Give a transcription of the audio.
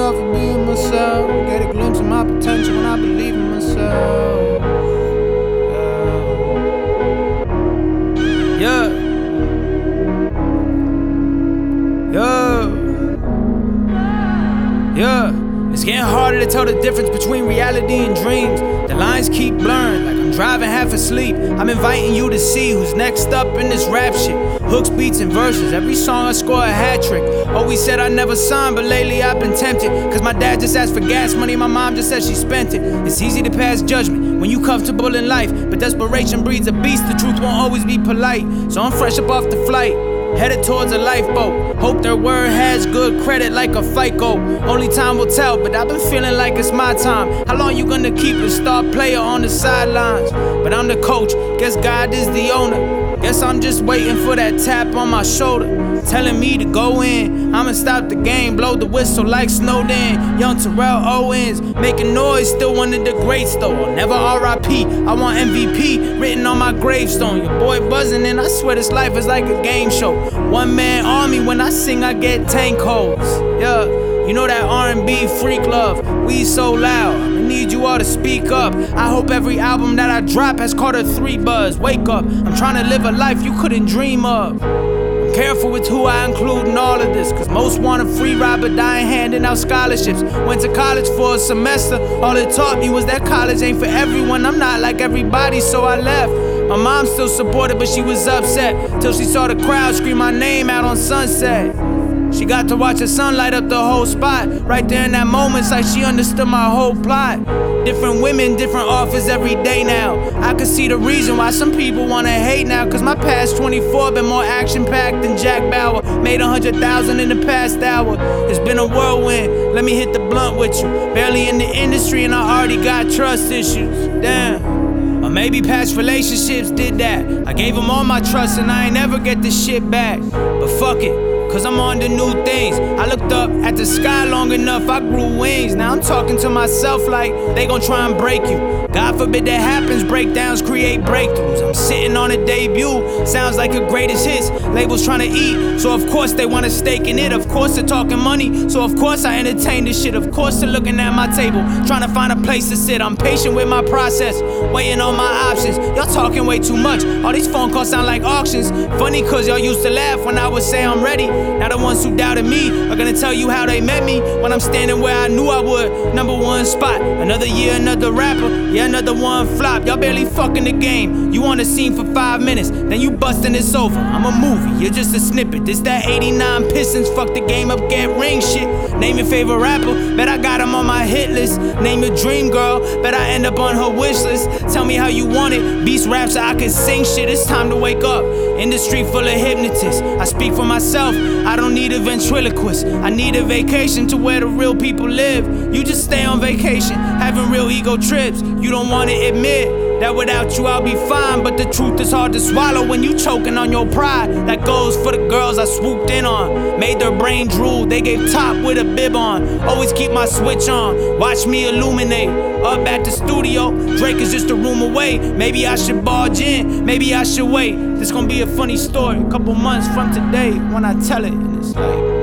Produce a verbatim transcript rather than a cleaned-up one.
off of being myself. Get a glimpse of my potential when I believe in myself. Yeah. Yeah. Yeah. It's getting harder to tell the difference between reality and dreams. The lines keep blurring like I'm driving half asleep. I'm inviting you to see who's next up in this rap shit. Hooks, beats, and verses. Every song I score a hat trick. Always said I never signed, but lately I've been tempted. Cause my dad just asked for gas money, my mom just said she spent it. It's easy to pass judgment when you comfortable in life, but desperation breeds a beast, the truth won't always be polite. So I'm fresh up off the flight, headed towards a lifeboat. Hope their word has good credit like a FICO. Only time will tell, but I've been feeling like it's my time. How long you gonna keep a star player on the sidelines? But I'm the coach, guess God is the owner. Guess I'm just waiting for that tap on my shoulder, telling me to go in. I'ma stop the game, blow the whistle like Snowden. Young Terrell Owens, making noise, still one of the greats though. I'll never R I P, I want M V P written on my gravestone. Your boy buzzing and I swear this life is like a game show. One man army, when I sing I get tank holes. Yeah, you know that R and B freak love, we so loud, I need you all to speak up. I hope every album that I drop has caught a three buzz. Wake up, I'm trying to live a life you couldn't dream of. I'm careful with who I include in all of this, cause most want a free ride but I ain't handing out scholarships. Went to college for a semester, all it taught me was that college ain't for everyone. I'm not like everybody, so I left. My mom still supported, but she was upset till she saw the crowd scream my name out on Sunset. She got to watch her son light up the whole spot. Right there in that moment, it's like she understood my whole plot. Different women, different offers every day now. I can see the reason why some people wanna hate now, cause my past twenty-four been more action-packed than Jack Bauer. Made a hundred thousand in the past hour. It's been a whirlwind, let me hit the blunt with you. Barely in the industry and I already got trust issues. Damn. Or maybe past relationships did that. I gave them all my trust and I ain't never get this shit back. But fuck it, cause I'm on to new things. I looked up at the sky long enough, I grew wings. Now I'm talking to myself like they gon' try and break you. God forbid that happens, breakdowns create breakthroughs. I'm sitting on a debut, sounds like a greatest hits. Labels trying to eat, so of course they want a stake in it. Of course they're talking money, so of course I entertain this shit. Of course they're looking at my table, trying to find a place to sit. I'm patient with my process, waiting on my options. Y'all talking way too much, all these phone calls sound like auctions. Funny cause y'all used to laugh when I would say I'm ready. Now the ones who doubted me are gonna tell you how they met me when I'm standing where I knew I would. Number one spot, another year, another rapper, yeah, another one flop. Y'all barely fucking the game. You on the scene for five minutes, then you busting it's over. I'm a movie, you're just a snippet. This that eighty-nine Pistons, fuck the game up, get ring shit. Name your favorite rapper, bet I got him on my hit list. Name your dream girl, bet I end up on her wish list. Tell me how you want it, beast rap so I can sing shit. It's time to wake up, industry full of hypnotists. I speak for myself, I don't need a ventriloquist. I need a vacation to where the real people live. You just stay on vacation, having real ego trips. You don't wanna admit that without you I'll be fine, but the truth is hard to swallow when you choking on your pride. That goes for the girls I swooped in on, made their brain drool, they gave top with a bib on. Always keep my switch on, watch me illuminate. Up at the studio, Drake is just a room away. Maybe I should barge in, maybe I should wait. This gonna be a funny story, a couple months from today when I tell it, and it's like